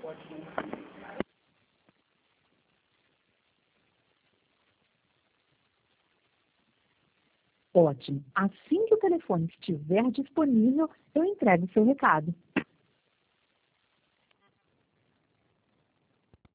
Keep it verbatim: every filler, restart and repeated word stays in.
Ótimo. Assim que o telefone estiver disponível, eu entrego o seu recado.